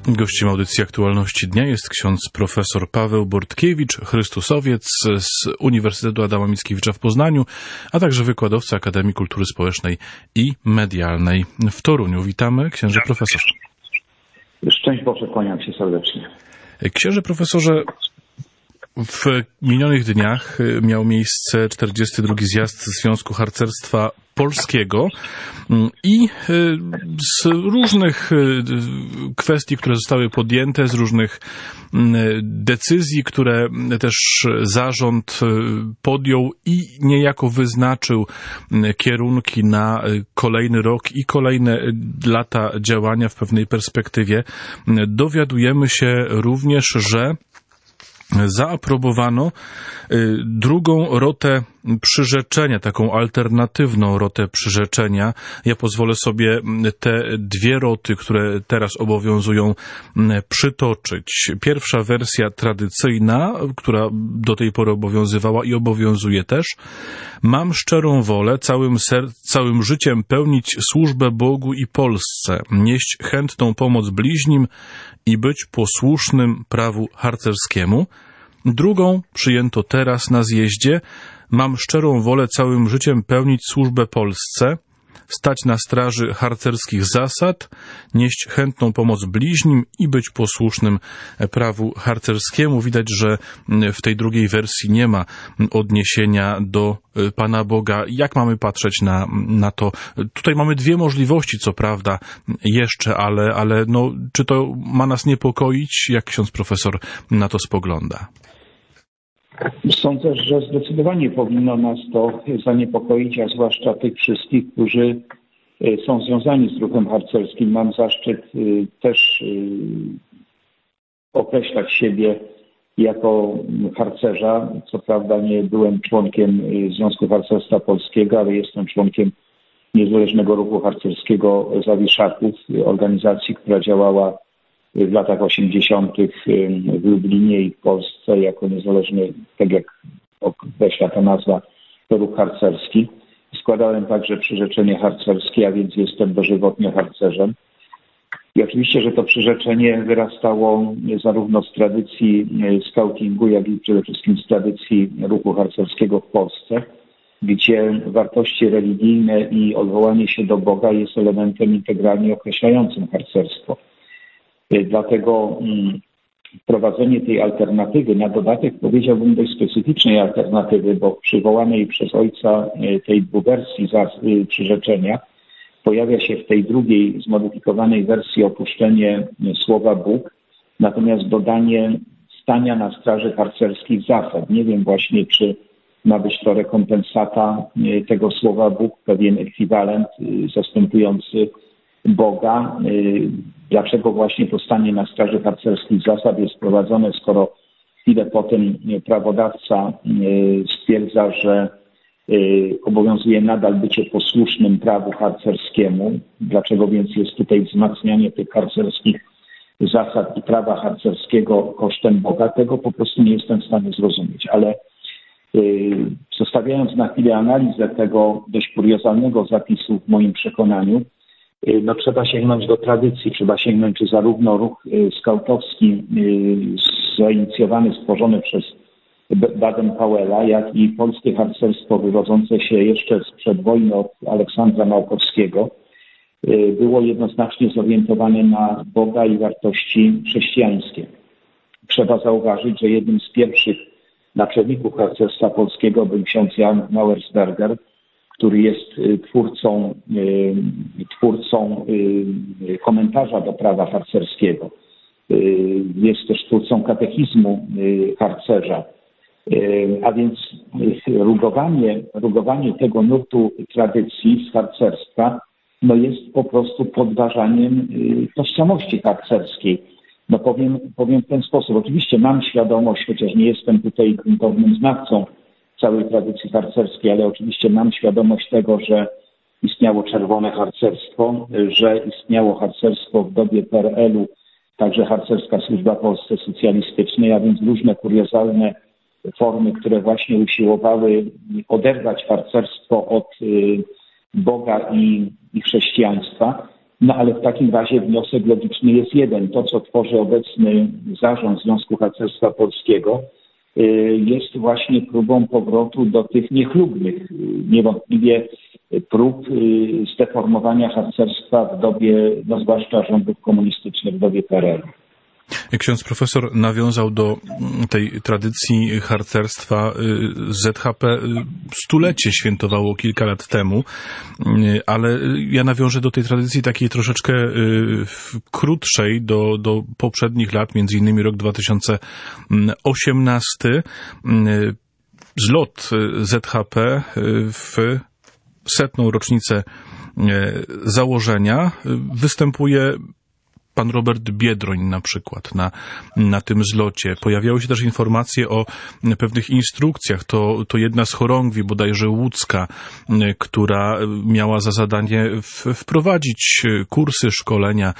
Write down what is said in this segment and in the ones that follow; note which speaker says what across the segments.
Speaker 1: Gościem audycji Aktualności Dnia jest ksiądz profesor Paweł Bortkiewicz, chrystusowiec z Uniwersytetu Adama Mickiewicza w Poznaniu, a także wykładowca Akademii Kultury Społecznej i Medialnej w Toruniu. Witamy, księże profesorze.
Speaker 2: Szczęść Boże, kłaniam się serdecznie.
Speaker 1: Księże profesorze, w minionych dniach miał miejsce 42. zjazd Związku Harcerstwa Polskiego i z różnych kwestii, które zostały podjęte, z różnych decyzji, które też zarząd podjął i niejako wyznaczył kierunki na kolejny rok i kolejne lata działania w pewnej perspektywie, dowiadujemy się również, że zaaprobowano drugą rotę przyrzeczenia, taką alternatywną rotę przyrzeczenia. Ja pozwolę sobie te dwie roty, które teraz obowiązują, przytoczyć. Pierwsza wersja tradycyjna, która do tej pory obowiązywała i obowiązuje też. Mam szczerą wolę całym życiem pełnić służbę Bogu i Polsce, nieść chętną pomoc bliźnim i być posłusznym prawu harcerskiemu. Drugą przyjęto teraz na zjeździe. Mam szczerą wolę całym życiem pełnić służbę Polsce, stać na straży harcerskich zasad, nieść chętną pomoc bliźnim i być posłusznym prawu harcerskiemu. Widać, że w tej drugiej wersji nie ma odniesienia do Pana Boga. Jak mamy patrzeć na to? Tutaj mamy dwie możliwości, co prawda, jeszcze, ale no, czy to ma nas niepokoić? Jak ksiądz profesor na to spogląda?
Speaker 2: Sądzę, że zdecydowanie powinno nas to zaniepokoić, a zwłaszcza tych wszystkich, którzy są związani z ruchem harcerskim. Mam zaszczyt też określać siebie jako harcerza. Co prawda nie byłem członkiem Związku Harcerstwa Polskiego, ale jestem członkiem Niezależnego Ruchu Harcerskiego Zawiszaków, organizacji, która działała w latach 80. w Lublinie i w Polsce jako niezależny, tak jak określa ta nazwa, ruch harcerski. Składałem także przyrzeczenie harcerskie, a więc jestem dożywotnio harcerzem. I oczywiście, że to przyrzeczenie wyrastało zarówno z tradycji skautingu, jak i przede wszystkim z tradycji ruchu harcerskiego w Polsce, gdzie wartości religijne i odwołanie się do Boga jest elementem integralnie określającym harcerstwo. Dlatego wprowadzenie tej alternatywy, na dodatek powiedziałbym dość specyficznej alternatywy, bo w przywołanej przez ojca tej dwóch wersji przyrzeczenia pojawia się w tej drugiej zmodyfikowanej wersji opuszczenie słowa Bóg, natomiast dodanie stania na straży harcerskich zasad. Nie wiem właśnie, czy ma być to rekompensata tego słowa Bóg, pewien ekwiwalent zastępujący Boga. Dlaczego właśnie to stanie na straży harcerskich zasad jest wprowadzone, skoro chwilę potem prawodawca stwierdza, że obowiązuje nadal bycie posłusznym prawu harcerskiemu. Dlaczego więc jest tutaj wzmacnianie tych harcerskich zasad i prawa harcerskiego kosztem Boga? Tego po prostu nie jestem w stanie zrozumieć. Ale zostawiając na chwilę analizę tego dość kuriozalnego zapisu w moim przekonaniu, no trzeba sięgnąć do tradycji, trzeba sięgnąć, czy zarówno ruch skautowski zainicjowany, stworzony przez Baden-Powella, jak i polskie harcerstwo wywodzące się jeszcze sprzed wojny od Aleksandra Małkowskiego było jednoznacznie zorientowane na Boga i wartości chrześcijańskie. Trzeba zauważyć, że jednym z pierwszych naczelników harcerstwa polskiego był ksiądz Jan Mauersberger, który jest twórcą komentarza do prawa harcerskiego. Jest też twórcą katechizmu harcerza. A więc rugowanie tego nurtu tradycji z harcerstwa no jest po prostu podważaniem tożsamości harcerskiej. No powiem w ten sposób. Oczywiście mam świadomość, chociaż nie jestem tutaj gruntownym znawcą całej tradycji harcerskiej, ale oczywiście mam świadomość tego, że istniało czerwone harcerstwo, że istniało harcerstwo w dobie PRL-u, także harcerska służba w Polsce socjalistycznej, a więc różne kuriozalne formy, które właśnie usiłowały oderwać harcerstwo od Boga i chrześcijaństwa. No ale w takim razie wniosek logiczny jest jeden. To, co tworzy obecny zarząd Związku Harcerstwa Polskiego, jest właśnie próbą powrotu do tych niechlubnych, niewątpliwie prób zdeformowania harcerstwa w dobie, no zwłaszcza rządów komunistycznych, w dobie PRL.
Speaker 1: Ksiądz profesor nawiązał do tej tradycji harcerstwa. ZHP stulecie świętowało kilka lat temu, ale ja nawiążę do tej tradycji takiej troszeczkę krótszej, do poprzednich lat, między innymi rok 2018. Zlot ZHP w 100. rocznicę założenia występuje pan Robert Biedroń na przykład na tym zlocie. Pojawiały się też informacje o pewnych instrukcjach. To jedna z chorągwi, bodajże łódzka, która miała za zadanie wprowadzić kursy, szkolenia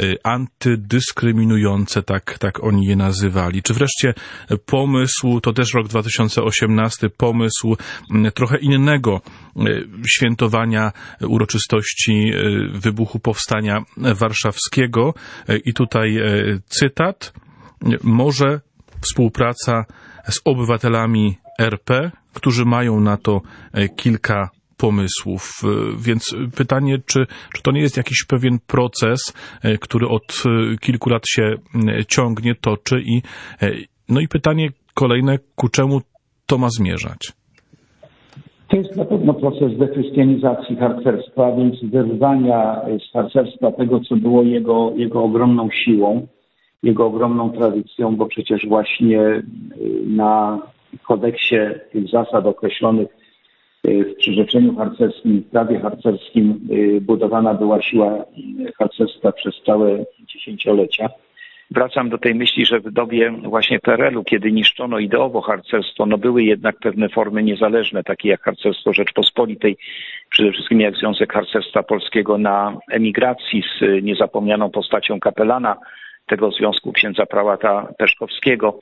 Speaker 1: antydyskryminujące, tak oni je nazywali. Czy wreszcie pomysł, to też rok 2018, pomysł trochę innego świętowania uroczystości wybuchu Powstania Warszawskiego. I tutaj cytat: może współpraca z obywatelami RP, którzy mają na to kilka pomysłów. Więc pytanie, czy to nie jest jakiś pewien proces, który od kilku lat się ciągnie, toczy i pytanie kolejne, ku czemu to ma zmierzać?
Speaker 2: To jest na pewno proces dechrystianizacji harcerstwa, więc wyrwania z harcerstwa tego, co było jego ogromną siłą, jego ogromną tradycją, bo przecież właśnie na kodeksie tych zasad określonych w przyrzeczeniu harcerskim, w prawie harcerskim budowana była siła harcerstwa przez całe dziesięciolecia. Wracam do tej myśli, że w dobie właśnie PRL-u, kiedy niszczono ideowo harcerstwo, były jednak pewne formy niezależne, takie jak Harcerstwo Rzeczpospolitej, przede wszystkim jak Związek Harcerstwa Polskiego na emigracji z niezapomnianą postacią kapelana tego związku, księdza prałata Peszkowskiego.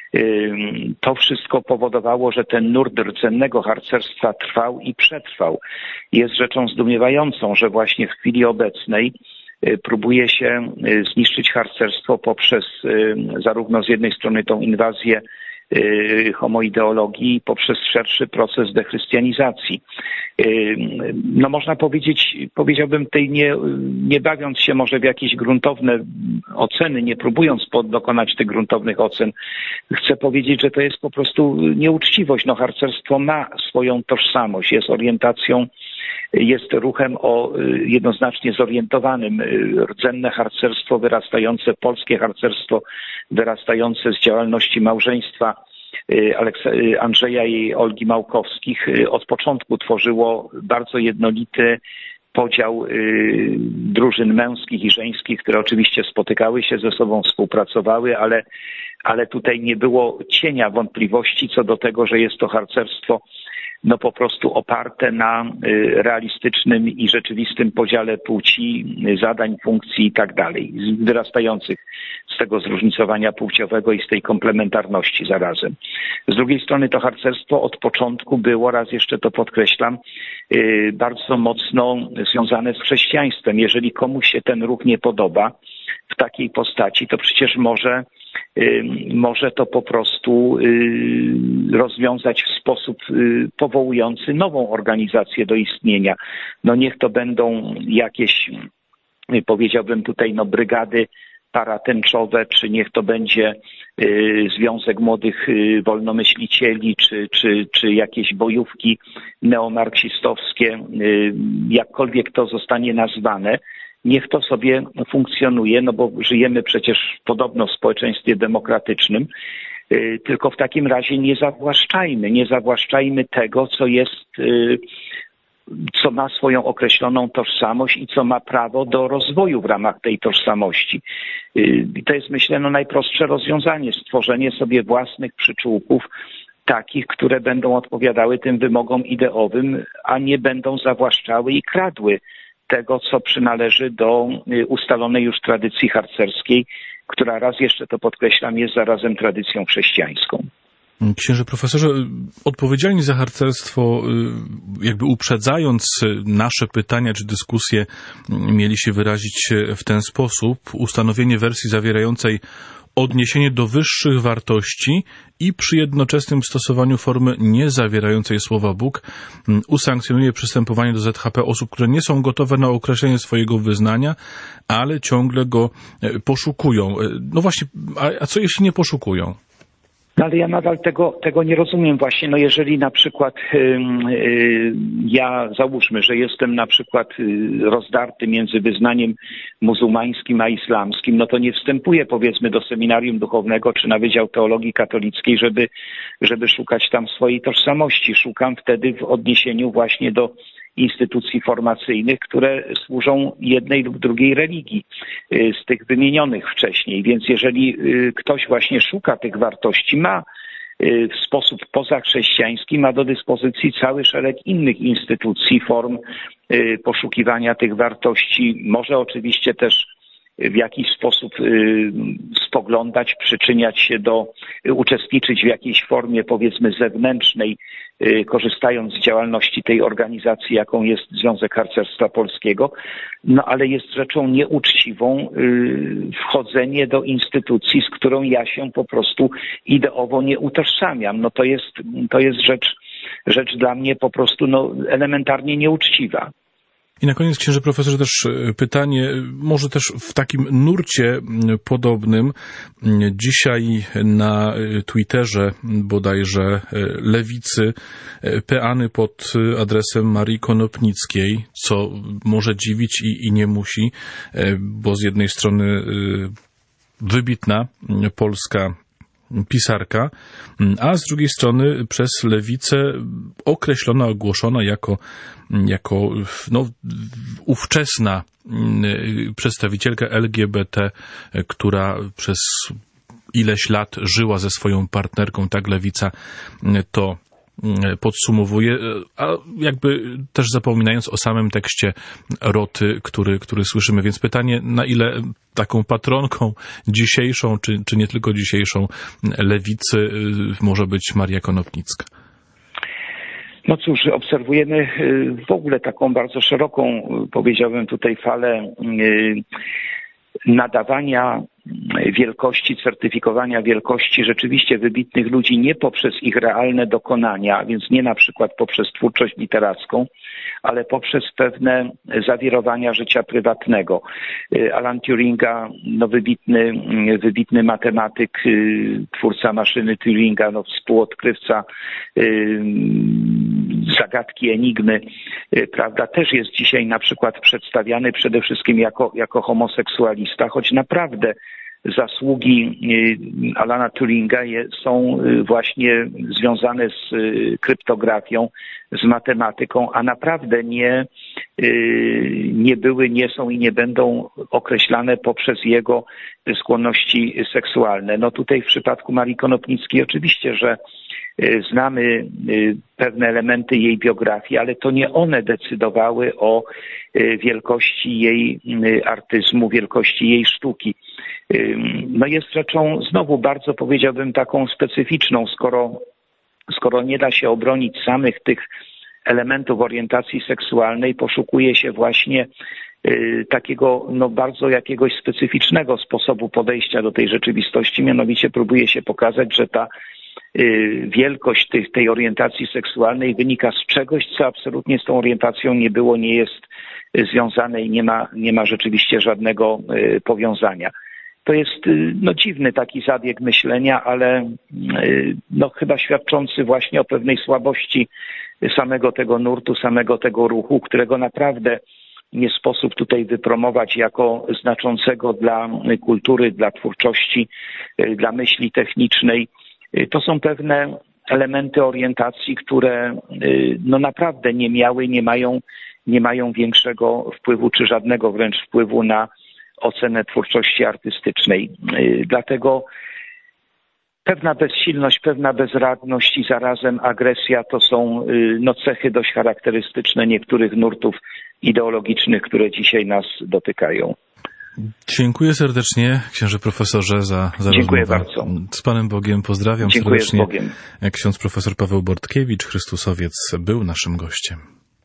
Speaker 2: To wszystko powodowało, że ten nurt rdzennego harcerstwa trwał i przetrwał. Jest rzeczą zdumiewającą, że właśnie w chwili obecnej próbuje się zniszczyć harcerstwo poprzez zarówno z jednej strony tą inwazję homoideologii, poprzez szerszy proces dechrystianizacji. Można powiedziałbym tutaj nie bawiąc się może w jakieś gruntowne oceny, nie próbując dokonać tych gruntownych ocen, chcę powiedzieć, że to jest po prostu nieuczciwość. Harcerstwo ma swoją tożsamość, jest orientacją, jest ruchem jednoznacznie zorientowanym. Rdzenne harcerstwo wyrastające, polskie harcerstwo wyrastające z działalności małżeństwa Andrzeja i Olgi Małkowskich od początku tworzyło bardzo jednolity podział drużyn męskich i żeńskich, które oczywiście spotykały się ze sobą, współpracowały, ale tutaj nie było cienia wątpliwości co do tego, że jest to harcerstwo po prostu oparte na realistycznym i rzeczywistym podziale płci, zadań, funkcji i tak dalej, wyrastających z tego zróżnicowania płciowego i z tej komplementarności zarazem. Z drugiej strony to harcerstwo od początku było, raz jeszcze to podkreślam, bardzo mocno związane z chrześcijaństwem. Jeżeli komuś się ten ruch nie podoba w takiej postaci, to przecież może to po prostu rozwiązać w sposób powołujący nową organizację do istnienia. Niech to będą jakieś, powiedziałbym tutaj, brygady paratęczowe, czy niech to będzie Związek Młodych Wolnomyślicieli, czy jakieś bojówki neomarksistowskie, jakkolwiek to zostanie nazwane. Niech to sobie funkcjonuje, bo żyjemy przecież podobno w społeczeństwie demokratycznym, tylko w takim razie nie zawłaszczajmy tego, co ma swoją określoną tożsamość i co ma prawo do rozwoju w ramach tej tożsamości. I to jest, myślę, najprostsze rozwiązanie, stworzenie sobie własnych przyczółków, takich, które będą odpowiadały tym wymogom ideowym, a nie będą zawłaszczały i kradły tego, co przynależy do ustalonej już tradycji harcerskiej, która, raz jeszcze to podkreślam, jest zarazem tradycją chrześcijańską.
Speaker 1: Księże profesorze, odpowiedzialni za harcerstwo, jakby uprzedzając nasze pytania czy dyskusje, mieli się wyrazić w ten sposób: ustanowienie wersji zawierającej odniesienie do wyższych wartości i przy jednoczesnym stosowaniu formy niezawierającej słowa Bóg usankcjonuje przystępowanie do ZHP osób, które nie są gotowe na określenie swojego wyznania, ale ciągle go poszukują. No właśnie, a co jeśli nie poszukują?
Speaker 2: No ale ja nadal tego nie rozumiem właśnie. No jeżeli na przykład ja, załóżmy, że jestem na przykład rozdarty między wyznaniem muzułmańskim a islamskim, no to nie wstępuję, powiedzmy, do seminarium duchownego czy na Wydział Teologii Katolickiej, żeby szukać tam swojej tożsamości. Szukam wtedy w odniesieniu właśnie do instytucji formacyjnych, które służą jednej lub drugiej religii z tych wymienionych wcześniej. Więc jeżeli ktoś właśnie szuka tych wartości, ma w sposób pozachrześcijański, ma do dyspozycji cały szereg innych instytucji, form poszukiwania tych wartości. Może oczywiście też w jakiś sposób spoglądać, przyczyniać się uczestniczyć w jakiejś formie, powiedzmy, zewnętrznej, korzystając z działalności tej organizacji, jaką jest Związek Harcerstwa Polskiego, no ale jest rzeczą nieuczciwą wchodzenie do instytucji, z którą ja się po prostu ideowo nie utożsamiam. No to jest rzecz dla mnie po prostu elementarnie nieuczciwa.
Speaker 1: I na koniec, księże profesorze, też pytanie, może też w takim nurcie podobnym. Dzisiaj na Twitterze bodajże Lewicy peany pod adresem Marii Konopnickiej, co może dziwić i nie musi, bo z jednej strony wybitna polska pisarka, a z drugiej strony przez lewicę określona, ogłoszona jako ówczesna przedstawicielka LGBT, która przez ileś lat żyła ze swoją partnerką, tak lewica to podsumowuje, a jakby też zapominając o samym tekście Roty, który słyszymy. Więc pytanie, na ile taką patronką dzisiejszą, czy nie tylko dzisiejszą lewicy może być Maria Konopnicka?
Speaker 2: No cóż, obserwujemy w ogóle taką bardzo szeroką, powiedziałbym tutaj, falę nadawania wielkości, certyfikowania wielkości rzeczywiście wybitnych ludzi nie poprzez ich realne dokonania, więc nie na przykład poprzez twórczość literacką, ale poprzez pewne zawirowania życia prywatnego. Alan Turinga, wybitny matematyk, twórca maszyny Turinga, współodkrywca zagadki Enigmy, prawda, też jest dzisiaj na przykład przedstawiany przede wszystkim jako homoseksualista, choć naprawdę zasługi Alana Turinga są właśnie związane z kryptografią, z matematyką, a naprawdę nie były, nie są i nie będą określane poprzez jego skłonności seksualne. No tutaj w przypadku Marii Konopnickiej oczywiście, że znamy pewne elementy jej biografii, ale to nie one decydowały o wielkości jej artyzmu, wielkości jej sztuki. No jest rzeczą znowu bardzo, powiedziałbym, taką specyficzną, skoro nie da się obronić samych tych elementów orientacji seksualnej, poszukuje się właśnie takiego bardzo jakiegoś specyficznego sposobu podejścia do tej rzeczywistości, mianowicie próbuje się pokazać, że ta wielkość tej orientacji seksualnej wynika z czegoś, co absolutnie z tą orientacją nie było, nie jest związane i nie ma rzeczywiście żadnego powiązania. To jest dziwny taki zabieg myślenia, ale chyba świadczący właśnie o pewnej słabości samego tego nurtu, samego tego ruchu, którego naprawdę nie sposób tutaj wypromować jako znaczącego dla kultury, dla twórczości, dla myśli technicznej. To są pewne elementy orientacji, które naprawdę nie miały, nie mają większego wpływu, czy żadnego wręcz wpływu na ocenę twórczości artystycznej. Dlatego pewna bezsilność, pewna bezradność i zarazem agresja to są cechy dość charakterystyczne niektórych nurtów ideologicznych, które dzisiaj nas dotykają.
Speaker 1: Dziękuję serdecznie, księże profesorze, za
Speaker 2: Dziękuję
Speaker 1: rozmowę.
Speaker 2: bardzo.
Speaker 1: Z Panem Bogiem pozdrawiam
Speaker 2: Dziękuję
Speaker 1: serdecznie.
Speaker 2: z Bogiem.
Speaker 1: Ksiądz profesor Paweł Bortkiewicz, Chrystusowiec, był naszym gościem.